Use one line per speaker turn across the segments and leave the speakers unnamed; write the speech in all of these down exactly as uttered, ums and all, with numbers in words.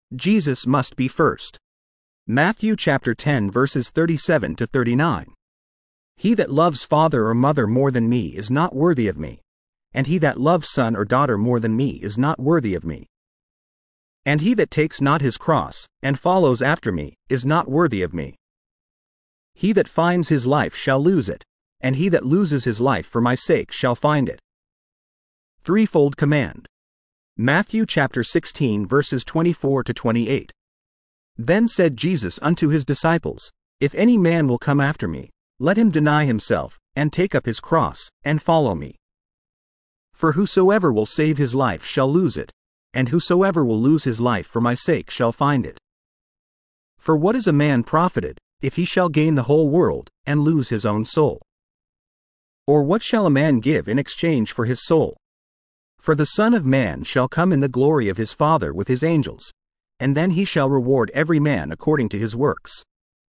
Jesus must be first. Matthew chapter ten verses thirty-seven to thirty-nine. He that loves father or mother more than me is not worthy of me, and he that loves son or daughter more than me is not worthy of me. And he that takes not his cross, and follows after me, is not worthy of me. He that finds his life shall lose it, and he that loses his life for my sake shall find it. Threefold command. Matthew chapter sixteen verses twenty-four to twenty-eight. Then said Jesus unto his disciples, If any man will come after me, let him deny himself, and take up his cross, and follow me. For whosoever will save his life shall lose it, and whosoever will lose his life for my sake shall find it. For what is a man profited, if he shall gain the whole world, and lose his own soul? Or what shall a man give in exchange for his soul? For the Son of Man shall come in the glory of his Father with his angels, and then he shall reward every man according to his works.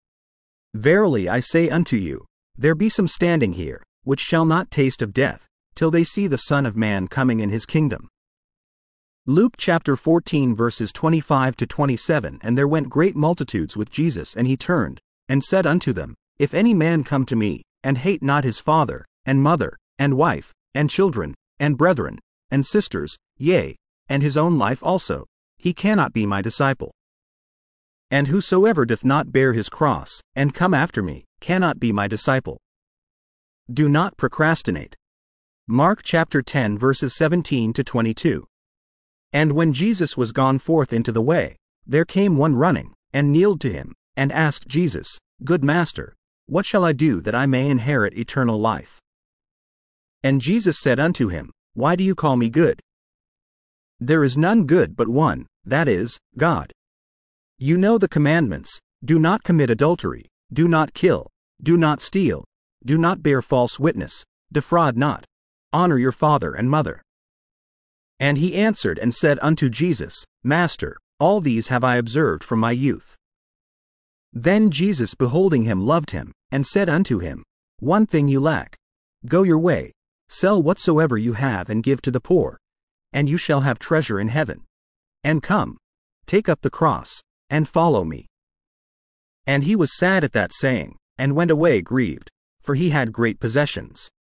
Verily I say unto you, there be some standing here, which shall not taste of death, till they see the Son of Man coming in his kingdom. Luke chapter fourteen verses twenty-five to twenty-seven. And there went great multitudes with Jesus, and he turned, and said unto them, If any man come to me, and hate not his father, and mother, and wife, and children, and brethren, and sisters, yea, and his own life also, he cannot be my disciple. And whosoever doth not bear his cross, and come after me, cannot be my disciple. Do not procrastinate. Mark chapter ten verses seventeen to twenty-two. And when Jesus was gone forth into the way, there came one running, and kneeled to him, and asked Jesus, Good Master, what shall I do that I may inherit eternal life? And Jesus said unto him, Why do you call me good? There is none good but one, that is, God. You know the commandments: do not commit adultery, do not kill, do not steal, do not bear false witness, defraud not, honor your father and mother. And he answered and said unto Jesus, Master, all these have I observed from my youth. Then Jesus, beholding him, loved him, and said unto him, One thing you lack. Go your way, sell whatsoever you have, and give to the poor, and you shall have treasure in heaven. And come, take up the cross, and follow me. And he was sad at that saying, and went away grieved, for he had great possessions.